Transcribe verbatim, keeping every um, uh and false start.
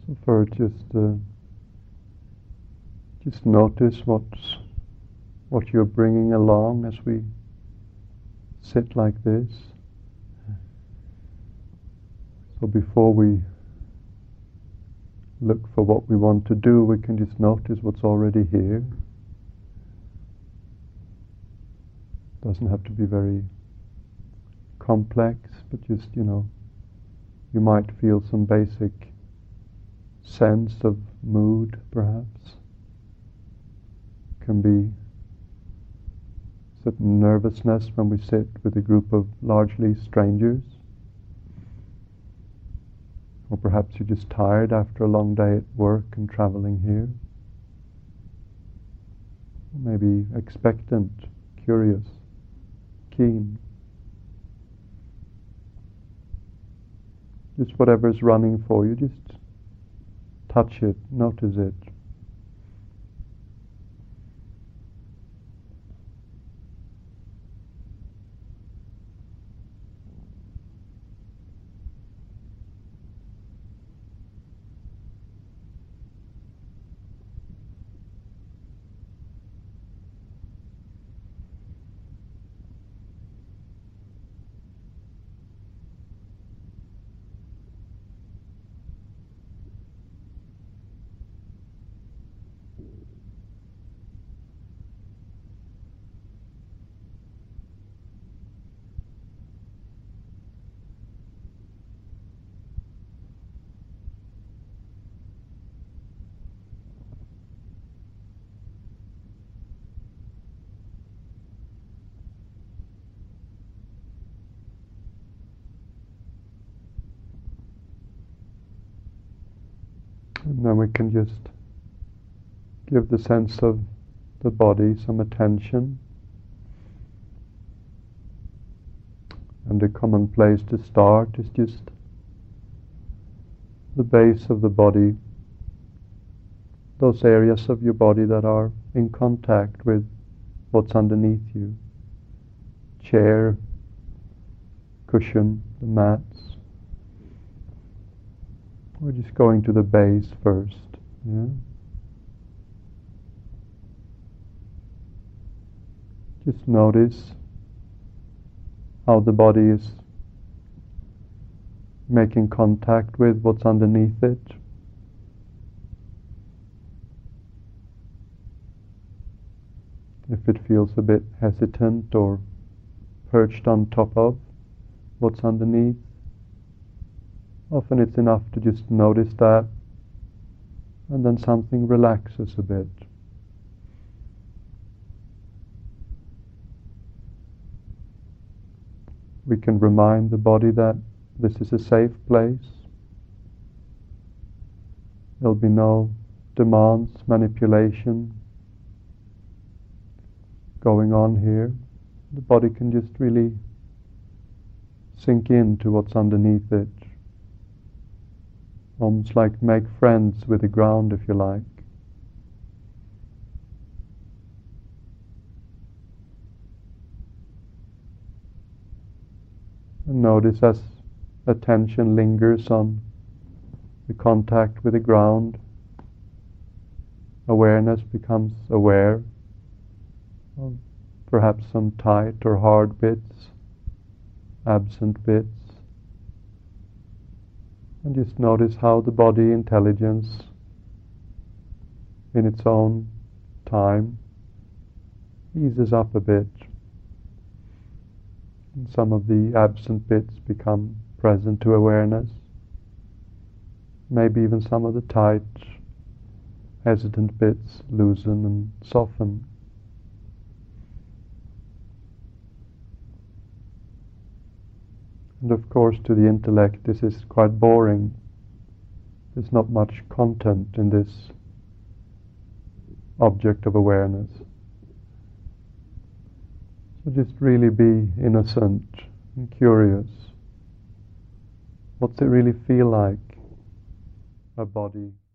So first, just uh, just notice what's what you're bringing along as we sit like this. So before we look for what we want to do, we can just notice what's already here. Doesn't have to be very complex, but just, you know, you might feel some basic sense of mood, perhaps. Can be certain nervousness when we sit with a group of largely strangers. Or perhaps you're just tired after a long day at work and traveling here. Or maybe expectant, curious, keen. Just whatever's running for you, just touch it, notice it. And then we can just give the sense of the body some attention. And a common place to start is just the base of the body, those areas of your body that are in contact with what's underneath you. Chair, cushion, the mats. We're just going to the base first. Yeah? Just notice how the body is making contact with what's underneath it. If it feels a bit hesitant or perched on top of what's underneath, often it's enough to just notice that, and then something relaxes a bit. We can remind the body that this is a safe place. There'll be no demands, manipulation going on here. The body can just really sink into what's underneath it. Almost like make friends with the ground, if you like. And notice as attention lingers on the contact with the ground, awareness becomes aware of perhaps some tight or hard bits, absent bits. And just notice how the body intelligence, in its own time, eases up a bit. And some of the absent bits become present to awareness. Maybe even some of the tight, hesitant bits loosen and soften. And of course, to the intellect, this is quite boring. There's not much content in this object of awareness. So just really be innocent and curious. What's it really feel like, a body